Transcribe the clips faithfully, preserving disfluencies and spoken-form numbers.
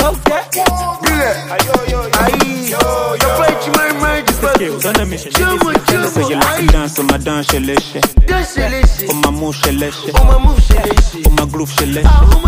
Okay. Aïe, yo play tu m'as mal du skills on a mission. So you like to dance on my dance sheleshe. On my move sheleshe. On my groove sheleshe.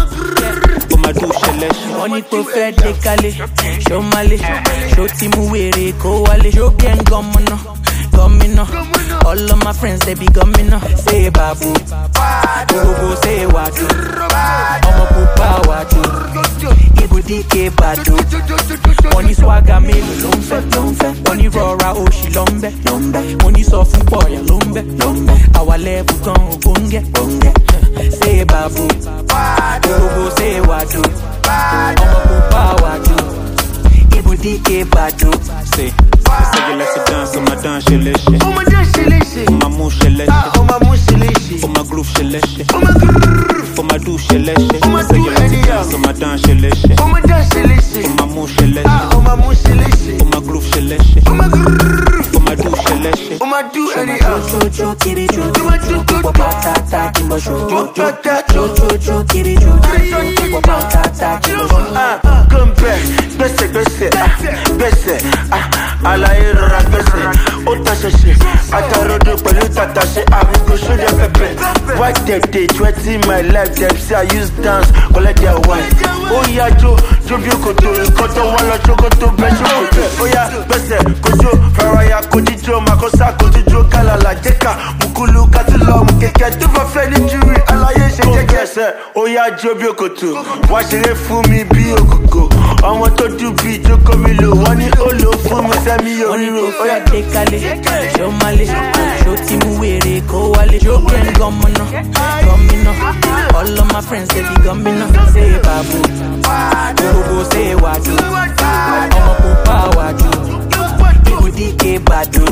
On my do sheleshe. On y peut faire décaler. Show malé. Show timu were ko wale. Show bien gomino. Gomino. All of my friends they be gomino. Say babu. Go go say watu. Omo pupa watu. Ibu dike badu. Money swagger me lumbe lumbe. Money rora oshi lumbe lumbe. Money soft boy lumbe lumbe. Our level gon bunge bunge. Say babu. Go go say watu. Omo pupa watu. Ibu dike badu. Say. So you like to dance on my dance sheleshe. On my dance sheleshe. On my move sheleshe. On my move sheleshe. On my groove sheleshe. On my groove. On my do sheleshe. On my So you like to dance on my dance sheleshe. On my dance sheleshe. On my move sheleshe. On my move sheleshe. On my groove sheleshe. On my groove. On my do sheleshe. On my do anyhow. Jojo kiri jojo. On my do do do. Patata kimbo jojo. Jojo jojo kiri jojo. Patata kimbo jojo. Ah, come back. Bese bese ah bese ah alaye rora bese ota sheshe atarodo pẹ̀lú tataṣe amigo show them pepe. Why they dey threaten my life? Them say I use dance collect their wife. Oh yeah, jo jo bi okoto nǹkan wọ́n lọ ṣokoto bẹ́ẹ̀ ṣokoto. Oh yeah, bese kojo faraya kojijo makosa kojijo kalala jeka mukulu katulo mukeke tó bá fẹ́ ní júwe alaye ṣe jẹ́jẹ́ sẹ́. Oh yeah, jo bi okoto wá ṣeré fún mi bí ògògò ọmọ tó dùn bí ìjókòó mi lò wọ́n ní ó lò fún mi sẹ́mi oríro. Ó yá dékalé, show malé, show timu were ko wale. Show bien gomino, gomino. All of my friends they be gomino. Say babu, go go say wadu. Omo pupa wadu. Ibu dike badu.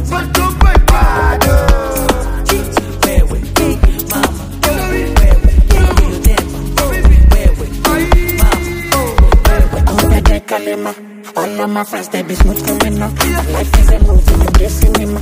Where we, mama. Where we, where we, where we, mama. Kalema. All of my friends, they be smooth criminal. Life is a movie, you get cinema.